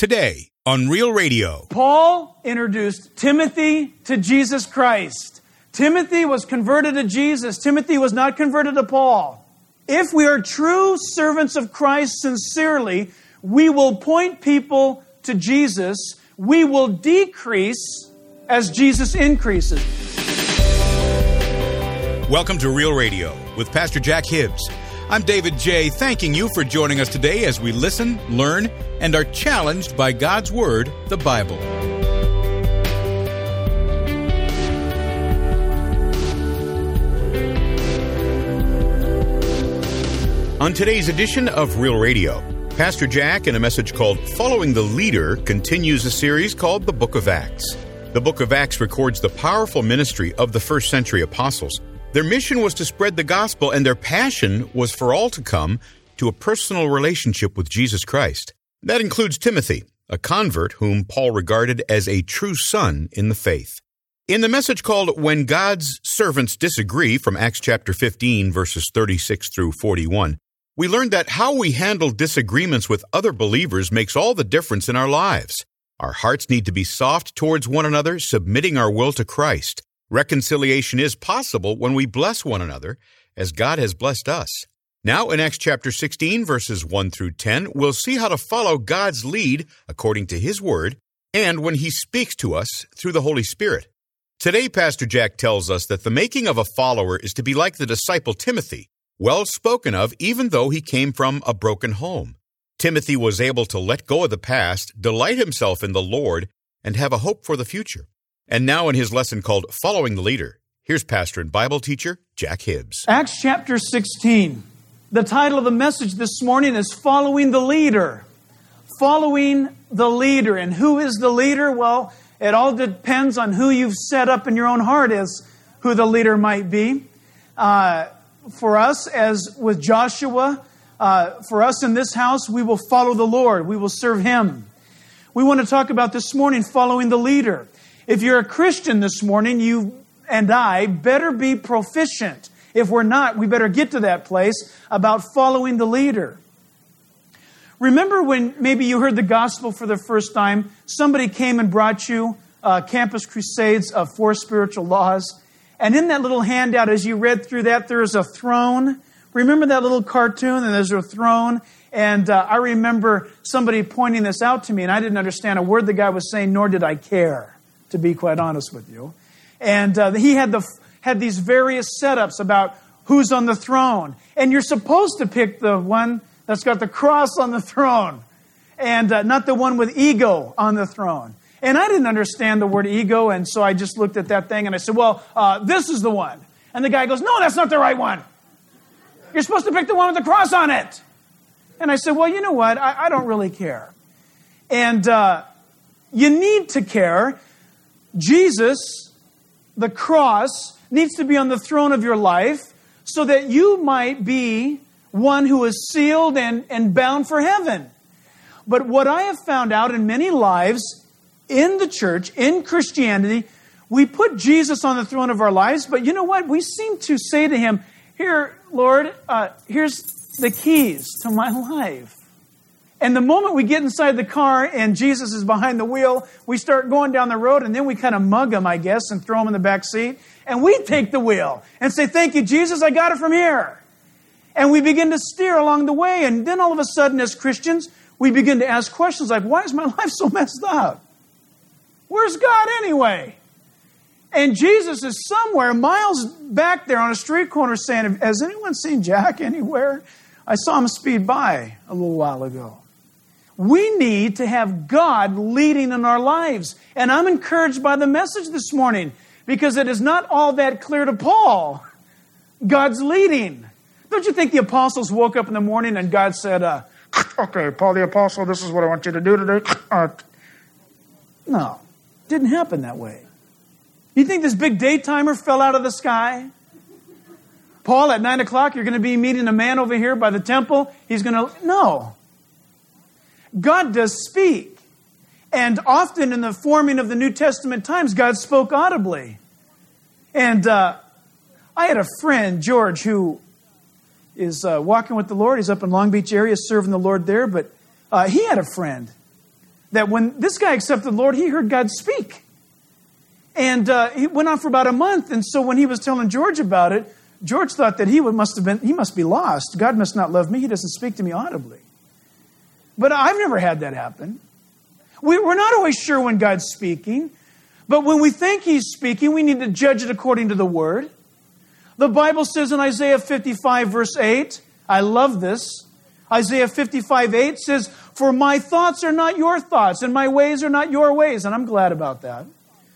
today on Real Radio. Paul introduced Timothy to Jesus Christ. Timothy was converted to Jesus. Timothy was not converted to Paul. If we are true servants of Christ sincerely, we will point people to Jesus. We will decrease as Jesus increases. Welcome to Real Radio with Pastor Jack Hibbs. I'm David J., thanking you for joining us today as we listen, learn, and are challenged by God's Word, the Bible. On today's edition of Real Radio, Pastor Jack, in a message called Following the Leader, continues a series called The Book of Acts. The Book of Acts records the powerful ministry of the first century apostles. Their mission was to spread the gospel, and their passion was for all to come to a personal relationship with Jesus Christ. That includes Timothy, a convert whom Paul regarded as a true son in the faith. In the message called When God's Servants Disagree, from Acts chapter 15, verses 36 through 41, we learned that how we handle disagreements with other believers makes all the difference in our lives. Our hearts need to be soft towards one another, submitting our will to Christ. Reconciliation is possible when we bless one another, as God has blessed us. Now, in Acts chapter 16, verses 1 through 10, we'll see how to follow God's lead according to His Word, and when He speaks to us through the Holy Spirit. Today, Pastor Jack tells us that the making of a follower is to be like the disciple Timothy, well spoken of even though he came from a broken home. Timothy was able to let go of the past, delight himself in the Lord, and have a hope for the future. And now in his lesson called Following the Leader, here's pastor and Bible teacher Jack Hibbs. Acts chapter 16. The title of the message this morning is Following the Leader. Following the Leader. And who is the leader? Well, it all depends on who you've set up in your own heart as who the leader might be. For us, as with Joshua, for us in this house, we will follow the Lord. We will serve Him. We want to talk about this morning following the leader. If you're a Christian this morning, you and I better be proficient. If we're not, we better get to that place about following the leader. Remember when maybe you heard the gospel for the first time, somebody came and brought you Campus Crusades of 4 Spiritual Laws, and in that little handout, as you read through that, there is a throne. Remember that little cartoon, and there's a throne? And I remember somebody pointing this out to me, and I didn't understand a word the guy was saying, nor did I care, to be quite honest with you. And he had these various setups about who's on the throne. And you're supposed to pick the one that's got the cross on the throne, and not the one with ego on the throne. And I didn't understand the word ego, and so I just looked at that thing, and I said, well, this is the one. And the guy goes, no, that's not the right one. You're supposed to pick the one with the cross on it. And I said, well, you know what? I don't really care. And you need to care. Jesus, the cross, needs to be on the throne of your life so that you might be one who is sealed and bound for heaven. But what I have found out in many lives in the church, in Christianity, we put Jesus on the throne of our lives, but you know what? We seem to say to Him, here, Lord, here's the keys to my life. And the moment we get inside the car and Jesus is behind the wheel, we start going down the road, and then we kind of mug Him, I guess, and throw Him in the back seat. And we take the wheel and say, thank you, Jesus, I got it from here. And we begin to steer along the way. And then all of a sudden, as Christians, we begin to ask questions like, why is my life so messed up? Where's God anyway? And Jesus is somewhere miles back there on a street corner saying, has anyone seen Jack anywhere? I saw him speed by a little while ago. We need to have God leading in our lives. And I'm encouraged by the message this morning because it is not all that clear to Paul. God's leading. Don't you think the apostles woke up in the morning and God said, okay, Paul the apostle, this is what I want you to do today? No, it didn't happen that way. You think this big day timer fell out of the sky? Paul, at 9 o'clock, you're going to be meeting a man over here by the temple. He's going to... No. God does speak. And often in the forming of the New Testament times, God spoke audibly. And I had a friend, George, who is walking with the Lord. He's up in Long Beach area serving the Lord there. But he had a friend that when this guy accepted the Lord, he heard God speak. And he went on for about a month. And so when he was telling George about it, George thought that he must be lost. God must not love me. He doesn't speak to me audibly. But I've never had that happen. We're not always sure when God's speaking. But when we think He's speaking, we need to judge it according to the Word. The Bible says in Isaiah 55, verse 8, I love this. Isaiah 55, 8 says, for my thoughts are not your thoughts, and my ways are not your ways. And I'm glad about that.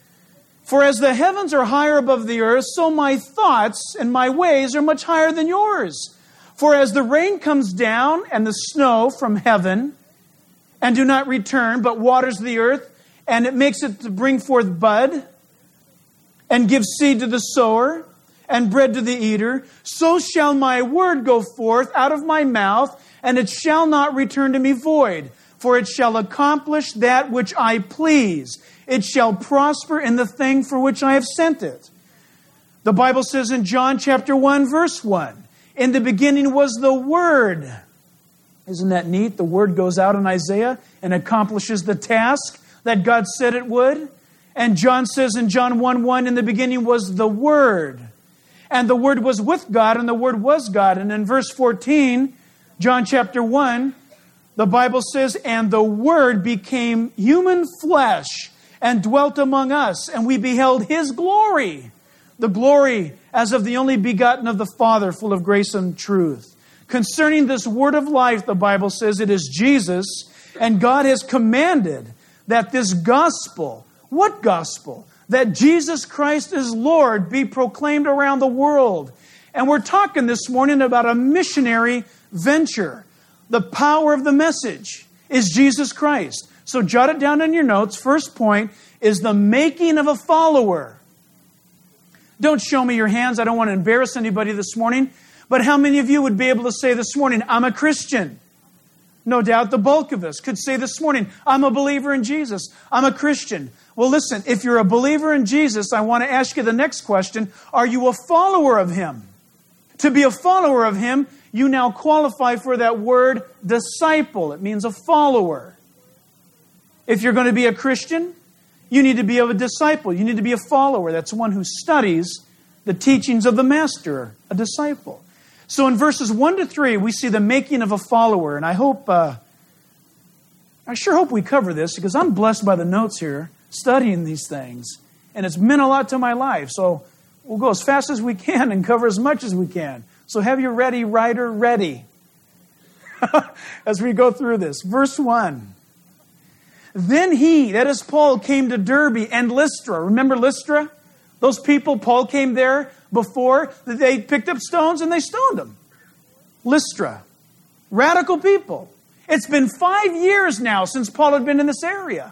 For as the heavens are higher above the earth, so my thoughts and my ways are much higher than yours. For as the rain comes down and the snow from heaven, and do not return, but waters the earth, and it makes it to bring forth bud, and give seed to the sower, and bread to the eater, so shall my word go forth out of my mouth, and it shall not return to me void, for it shall accomplish that which I please. It shall prosper in the thing for which I have sent it. The Bible says in John chapter 1, verse 1, in the beginning was the Word. Isn't that neat? The Word goes out in Isaiah and accomplishes the task that God said it would. And John says in John 1:1, in the beginning was the Word. And the Word was with God, and the Word was God. And in verse 14, John chapter 1, the Bible says, and the Word became human flesh and dwelt among us, and we beheld His glory. The glory as of the only begotten of the Father, full of grace and truth. Concerning this word of life, the Bible says it is Jesus, and God has commanded that this gospel, what gospel? That Jesus Christ is Lord, be proclaimed around the world. And we're talking this morning about a missionary venture. The power of the message is Jesus Christ. So jot it down in your notes. First point is the making of a follower. Don't show me your hands. I don't want to embarrass anybody this morning. But how many of you would be able to say this morning, I'm a Christian? No doubt the bulk of us could say this morning, I'm a believer in Jesus. I'm a Christian. Well, listen, if you're a believer in Jesus, I want to ask you the next question. Are you a follower of Him? To be a follower of Him, you now qualify for that word disciple. It means a follower. If you're going to be a Christian, you need to be a disciple. You need to be a follower. That's one who studies the teachings of the Master, a disciple. So in verses 1 to 3, we see the making of a follower. And I sure hope we cover this, because I'm blessed by the notes here, studying these things. And it's meant a lot to my life. So we'll go as fast as we can and cover as much as we can. So have your ready writer ready as we go through this. Verse 1. Then he, that is Paul, came to Derbe and Lystra. Remember Lystra? Those people, Paul came there before. They picked up stones and they stoned them. Lystra. Radical people. It's been 5 years now since Paul had been in this area.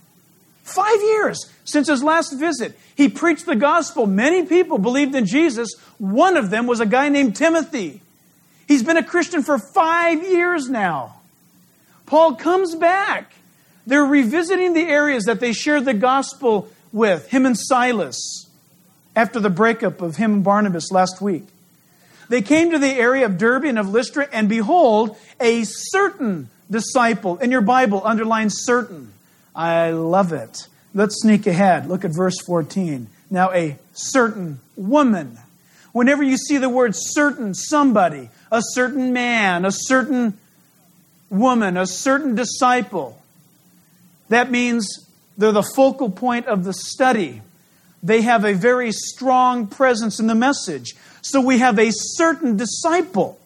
5 years since his last visit. He preached the gospel. Many people believed in Jesus. One of them was a guy named Timothy. He's been a Christian for 5 years now. Paul comes back. They're revisiting the areas that they shared the gospel with, him and Silas, after the breakup of him and Barnabas last week. They came to the area of Derbe and of Lystra, and behold, a certain disciple. In your Bible, underline certain. I love it. Let's sneak ahead. Look at verse 14. Now, a certain woman. Whenever you see the word certain, somebody, a certain man, a certain woman, a certain disciple, that means they're the focal point of the study. They have a very strong presence in the message. So we have a certain disciple.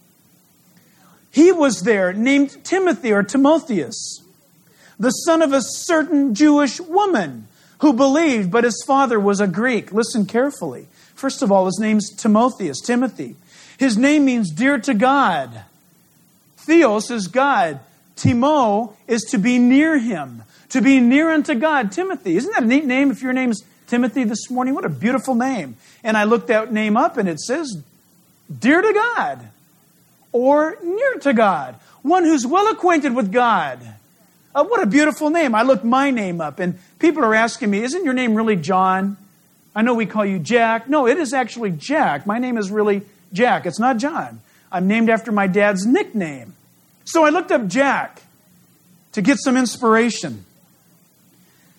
He was there, named Timothy or Timotheus, the son of a certain Jewish woman who believed, but his father was a Greek. Listen carefully. First of all, his name's Timotheus, Timothy. His name means dear to God. Theos is God. Timo is to be near Him. To be near unto God. Timothy. Isn't that a neat name if your name's Timothy this morning? What a beautiful name. And I looked that name up and it says, dear to God. Or near to God. One who's well acquainted with God. What a beautiful name. I looked my name up and people are asking me, isn't your name really John? I know we call you Jack. No, it is actually Jack. My name is really Jack. It's not John. I'm named after my dad's nickname. So I looked up Jack to get some inspiration.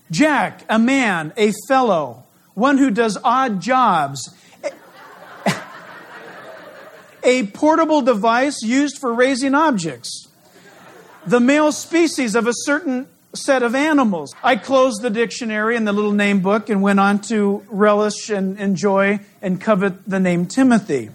Jack, a man, a fellow, one who does odd jobs. A portable device used for raising objects. The male species of a certain set of animals. I closed the dictionary and the little name book and went on to relish and enjoy and covet the name Timothy.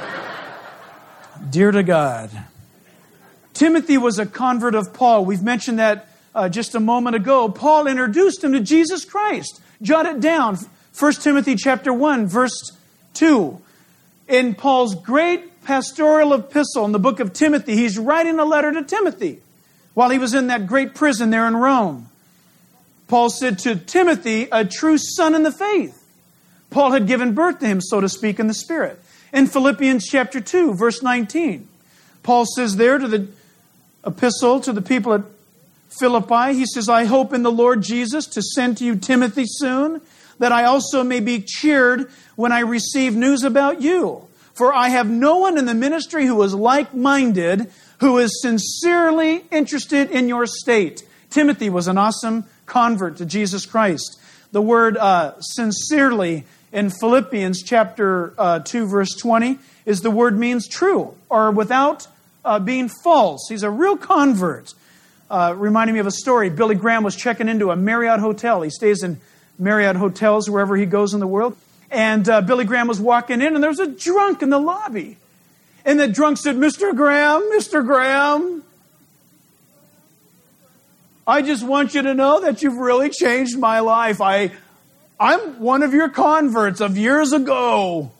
Dear to God. Timothy was a convert of Paul. We've mentioned that just a moment ago. Paul introduced him to Jesus Christ. Jot it down. 1 Timothy chapter 1, verse 2. In Paul's great pastoral epistle in the book of Timothy, he's writing a letter to Timothy while he was in that great prison there in Rome. Paul said to Timothy, a true son in the faith. Paul had given birth to him, so to speak, in the Spirit. In Philippians chapter 2, verse 19, Paul says there to the epistle to the people at Philippi, he says, I hope in the Lord Jesus to send to you Timothy soon, that I also may be cheered when I receive news about you. For I have no one in the ministry who is like-minded, who is sincerely interested in your state. Timothy was an awesome convert to Jesus Christ. The word sincerely in Philippians chapter 2, verse 20, is the word means true, or without being false. He's a real convert. Reminding me of a story. Billy Graham was checking into a Marriott hotel. He stays in Marriott hotels wherever he goes in the world. And Billy Graham was walking in, and there was a drunk in the lobby. And the drunk said, Mr. Graham, I just want you to know that you've really changed my life. I'm one of your converts of years ago.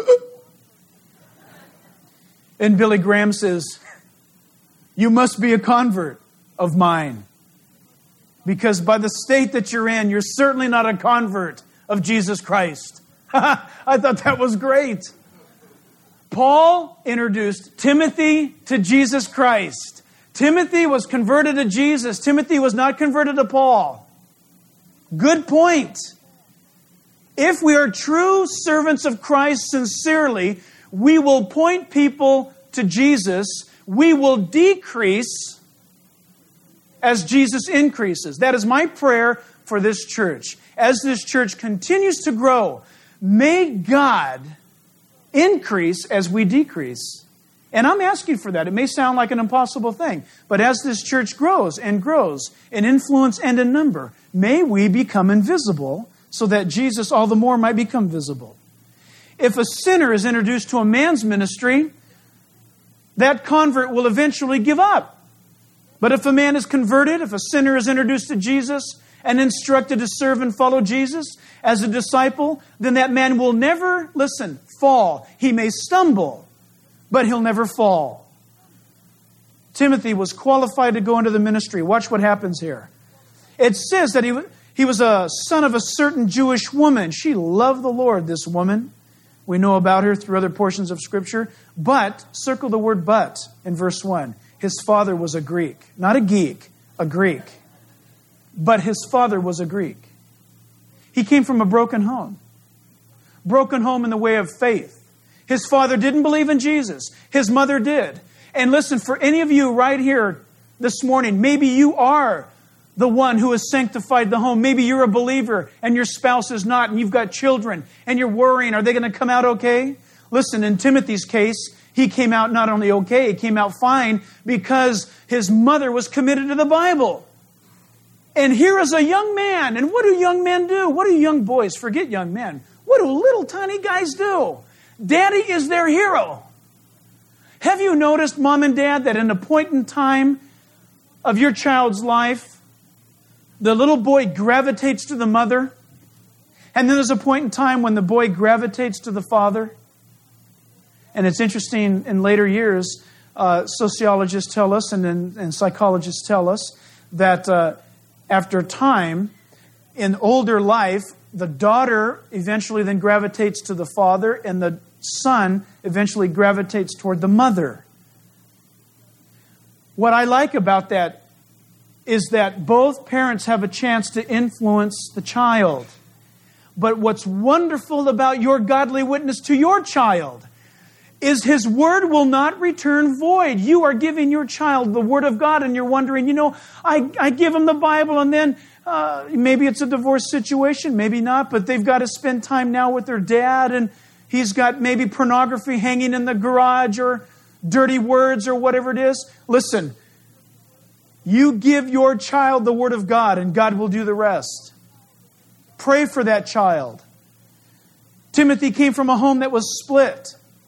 And Billy Graham says, you must be a convert of mine. Because by the state that you're in, you're certainly not a convert of Jesus Christ. I thought that was great. Paul introduced Timothy to Jesus Christ. Timothy was converted to Jesus. Timothy was not converted to Paul. Good point. If we are true servants of Christ sincerely, we will point people to Jesus. We will decrease as Jesus increases. That is my prayer for this church. As this church continues to grow, may God increase as we decrease. And I'm asking for that. It may sound like an impossible thing, but as this church grows in influence and in number, may we become invisible so that Jesus all the more might become visible. If a sinner is introduced to a man's ministry, that convert will eventually give up. But if a man is converted, if a sinner is introduced to Jesus and instructed to serve and follow Jesus as a disciple, then that man will never, fall. He may stumble, but he'll never fall. Timothy was qualified to go into the ministry. Watch what happens here. It says that he was a son of a certain Jewish woman. She loved the Lord, this woman. We know about her through other portions of Scripture. But, circle the word but in verse 1. His father was a Greek. Not a geek, a Greek. But his father was a Greek. He came from a broken home. Broken home in the way of faith. His father didn't believe in Jesus. His mother did. And listen, for any of you right here this morning, maybe you are the one who has sanctified the home. Maybe you're a believer and your spouse is not, and you've got children, and you're worrying, are they going to come out okay? Listen, in Timothy's case, he came out not only okay, he came out fine because his mother was committed to the Bible. And here is a young man. And what do young men do? What do young boys, forget young men, what do little tiny guys do? Daddy is their hero. Have you noticed, Mom and Dad, that in a point in time of your child's life, the little boy gravitates to the mother, and then there's a point in time when the boy gravitates to the father? And it's interesting, in later years, sociologists tell us and psychologists tell us that after time, in older life, the daughter eventually then gravitates to the father, and the son eventually gravitates toward the mother. What I like about that is that both parents have a chance to influence the child. But what's wonderful about your godly witness to your child is his word will not return void. You are giving your child the word of God, and you're wondering, I give him the Bible, and then Maybe it's a divorce situation, maybe not, but they've got to spend time now with their dad, and he's got maybe pornography hanging in the garage or dirty words or whatever it is. Listen, you give your child the Word of God, and God will do the rest. Pray for that child. Timothy came from a home that was split.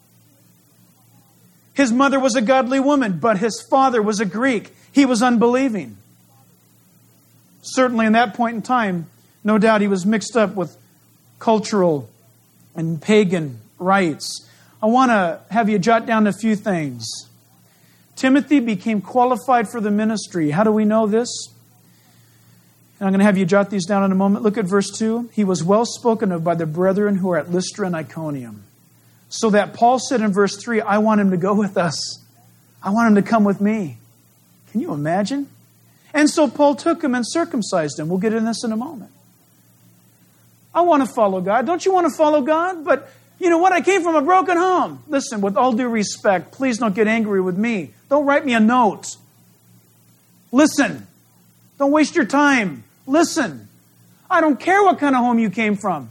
His mother was a godly woman, but his father was a Greek. He was unbelieving. Certainly in that point in time, no doubt he was mixed up with cultural and pagan rites. I want to have you jot down a few things. Timothy became qualified for the ministry. How do we know this? And I'm going to have you jot these down in a moment. Look at verse 2. He was well spoken of by the brethren who are at Lystra and Iconium. So that Paul said in verse 3, I want him to go with us. I want him to come with me. Can you imagine? And so Paul took him and circumcised him. We'll get into this in a moment. I want to follow God. Don't you want to follow God? But you know what? I came from a broken home. Listen, with all due respect, please don't get angry with me. Don't write me a note. Listen. Don't waste your time. Listen. I don't care what kind of home you came from.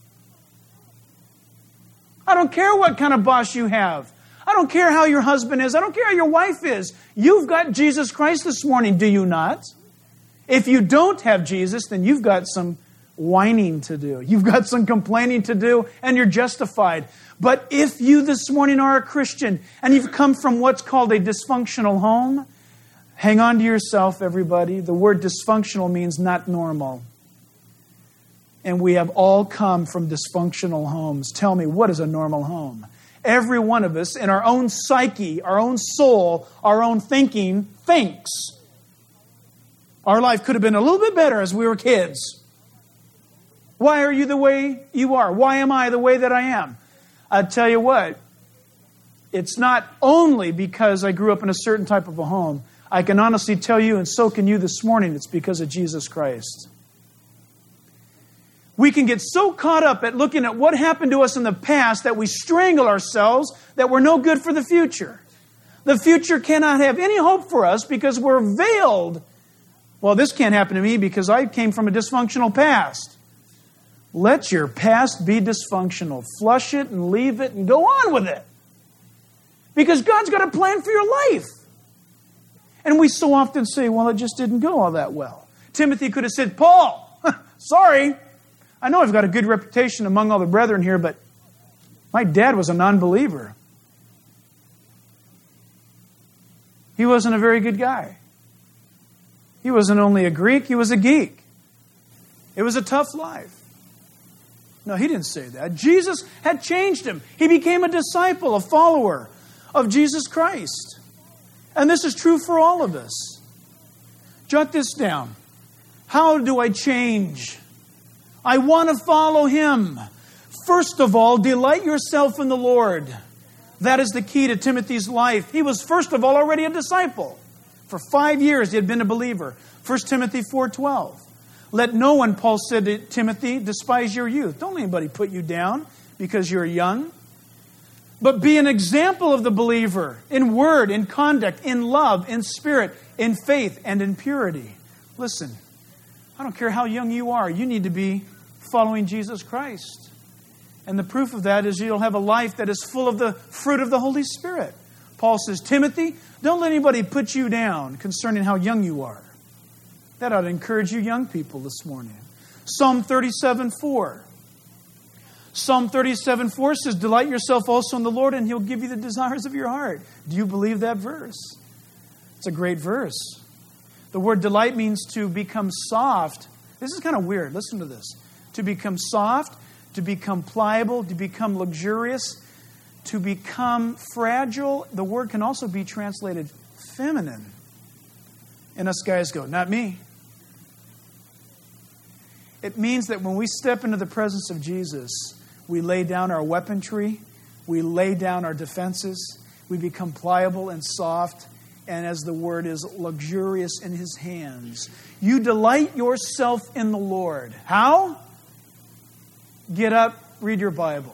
I don't care what kind of boss you have. I don't care how your husband is. I don't care how your wife is. You've got Jesus Christ this morning, do you not? If you don't have Jesus, then you've got some whining to do. You've got some complaining to do, and you're justified. But if you this morning are a Christian, and you've come from what's called a dysfunctional home, hang on to yourself, everybody. The word dysfunctional means not normal. And we have all come from dysfunctional homes. Tell me, what is a normal home? Every one of us, in our own psyche, our own soul, our own thinking, thinks our life could have been a little bit better as we were kids. Why are you the way you are? Why am I the way that I am? I tell you what, it's not only because I grew up in a certain type of a home. I can honestly tell you, and so can you this morning, it's because of Jesus Christ. We can get so caught up at looking at what happened to us in the past that we strangle ourselves, that we're no good for the future. The future cannot have any hope for us because we're veiled. Well, this can't happen to me because I came from a dysfunctional past. Let your past be dysfunctional. Flush it and leave it and go on with it. Because God's got a plan for your life. And we so often say, well, it just didn't go all that well. Timothy could have said, Paul, sorry. I know I've got a good reputation among all the brethren here, but my dad was a non-believer. He wasn't a very good guy. He wasn't only a Greek, he was a geek. It was a tough life. No, he didn't say that. Jesus had changed him. He became a disciple, a follower of Jesus Christ. And this is true for all of us. Jot this down. How do I change? I want to follow Him. First of all, delight yourself in the Lord. That is the key to Timothy's life. He was, first of all, already a disciple. For 5 years, he had been a believer. 1 Timothy 4:12. Let no one, Paul said to Timothy, despise your youth. Don't let anybody put you down because you're young. But be an example of the believer in word, in conduct, in love, in spirit, in faith, and in purity. Listen, I don't care how young you are. You need to be following Jesus Christ. And the proof of that is you'll have a life that is full of the fruit of the Holy Spirit. Paul says, Timothy, don't let anybody put you down concerning how young you are. That ought to encourage you young people this morning. Psalm 37:4. Psalm 37:4 says, delight yourself also in the Lord, and He'll give you the desires of your heart. Do you believe that verse? It's a great verse. The word delight means to become soft. This is kind of weird. Listen to this. To become soft, to become pliable, to become luxurious, to become fragile. The word can also be translated feminine. And us guys go, not me. It means that when we step into the presence of Jesus, we lay down our weaponry, we lay down our defenses, we become pliable and soft, and as the word is, luxurious in His hands. You delight yourself in the Lord. How? Get up, read your Bible.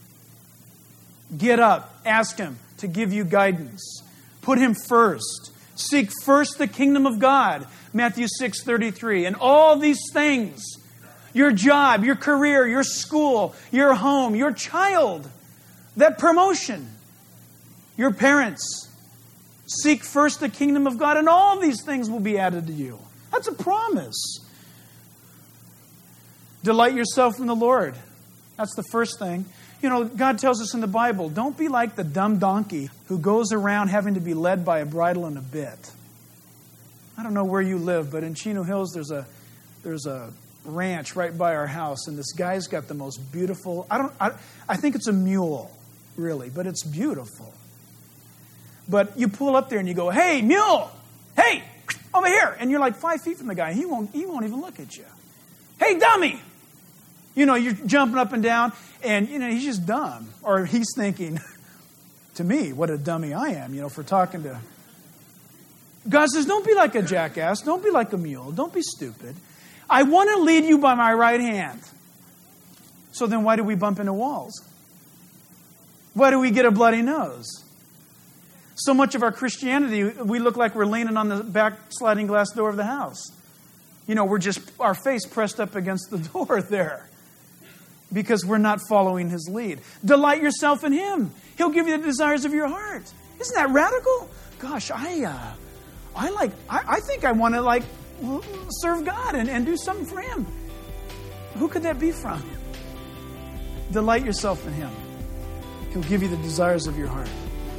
Get up, ask Him to give you guidance. Put Him first. Seek first the kingdom of God, Matthew 6:33. And all these things, your job, your career, your school, your home, your child, that promotion, your parents, seek first the kingdom of God, and all these things will be added to you. That's a promise. Delight yourself in the Lord. That's the first thing. You know, God tells us in the Bible, don't be like the dumb donkey who goes around having to be led by a bridle and a bit. I don't know where you live, but in Chino Hills there's a ranch right by our house, and this guy's got the most beautiful, I think it's a mule, really, but it's beautiful. But you pull up there and you go, hey, mule, hey, over here. And you're like 5 feet from the guy. He won't even look at you. Hey, dummy. You know, you're jumping up and down, and, you know, he's just dumb. Or he's thinking, to me, what a dummy I am, you know, for talking to... God says, don't be like a jackass. Don't be like a mule. Don't be stupid. I want to lead you by my right hand. So then why do we bump into walls? Why do we get a bloody nose? So much of our Christianity, we look like we're leaning on the back sliding glass door of the house. You know, we're just, our face pressed up against the door there. Because we're not following His lead. Delight yourself in Him. He'll give you the desires of your heart. Isn't that radical? Gosh, I think I want to serve God and do something for Him. Who could that be from? Delight yourself in Him. He'll give you the desires of your heart.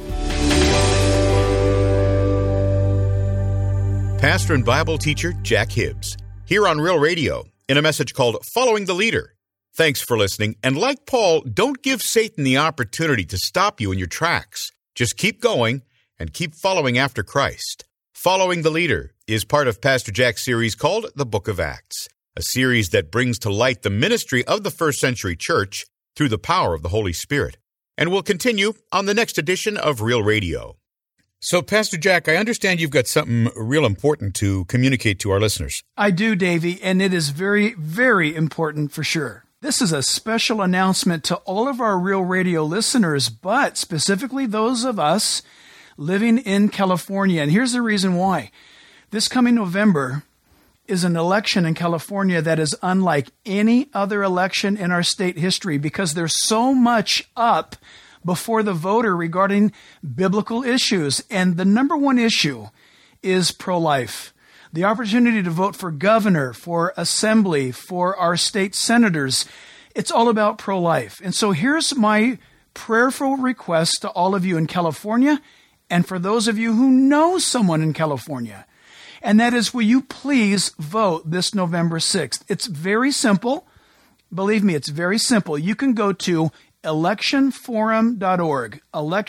Pastor and Bible teacher Jack Hibbs, here on Real Radio, in a message called Following the Leader. Thanks for listening, and like Paul, don't give Satan the opportunity to stop you in your tracks. Just keep going and keep following after Christ. Following the Leader is part of Pastor Jack's series called The Book of Acts, a series that brings to light the ministry of the first century church through the power of the Holy Spirit. And we'll continue on the next edition of Real Radio. So, Pastor Jack, I understand you've got something real important to communicate to our listeners. I do, Davey, and it is very, very important for sure. This is a special announcement to all of our Real Radio listeners, but specifically those of us living in California. And here's the reason why. This coming November is an election in California that is unlike any other election in our state history because there's so much up before the voter regarding biblical issues. And the number one issue is pro-life. The opportunity to vote for governor, for assembly, for our state senators. It's all about pro-life. And so here's my prayerful request to all of you in California and for those of you who know someone in California. And that is, will you please vote this November 6th? It's very simple. Believe me, it's very simple. You can go to electionforum.org,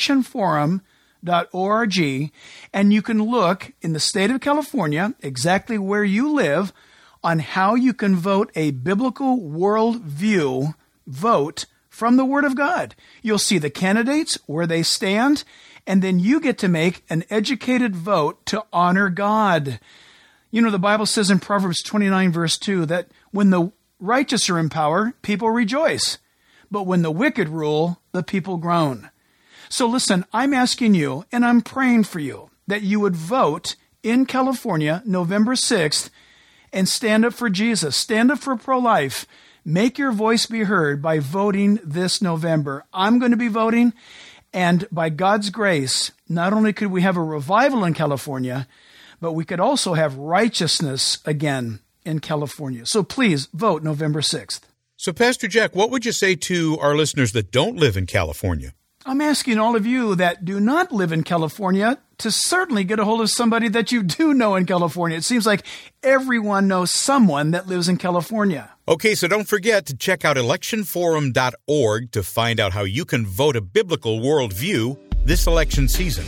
electionforum.org, and you can look in the state of California, exactly where you live, on how you can vote a biblical worldview vote from the Word of God. You'll see the candidates, where they stand, and then you get to make an educated vote to honor God. You know, the Bible says in Proverbs 29, verse 2, that when the righteous are in power, people rejoice. But when the wicked rule, the people groan. So listen, I'm asking you, and I'm praying for you, that you would vote in California, November 6th, and stand up for Jesus. Stand up for pro-life. Make your voice be heard by voting this November. I'm going to be voting, and by God's grace, not only could we have a revival in California, but we could also have righteousness again in California. So please vote November 6th. So, Pastor Jack, what would you say to our listeners that don't live in California? I'm asking all of you that do not live in California to certainly get a hold of somebody that you do know in California. It seems like everyone knows someone that lives in California. Okay, so don't forget to check out electionforum.org to find out how you can vote a biblical worldview this election season.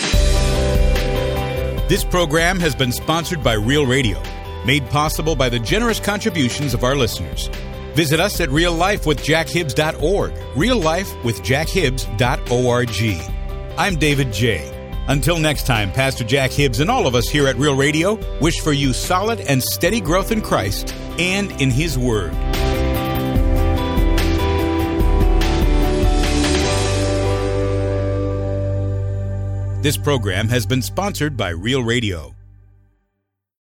This program has been sponsored by Real Radio, made possible by the generous contributions of our listeners. Visit us at reallifewithjackhibbs.org, reallifewithjackhibbs.org. I'm David J. Until next time, Pastor Jack Hibbs and all of us here at Real Radio wish for you solid and steady growth in Christ and in His Word. This program has been sponsored by Real Radio.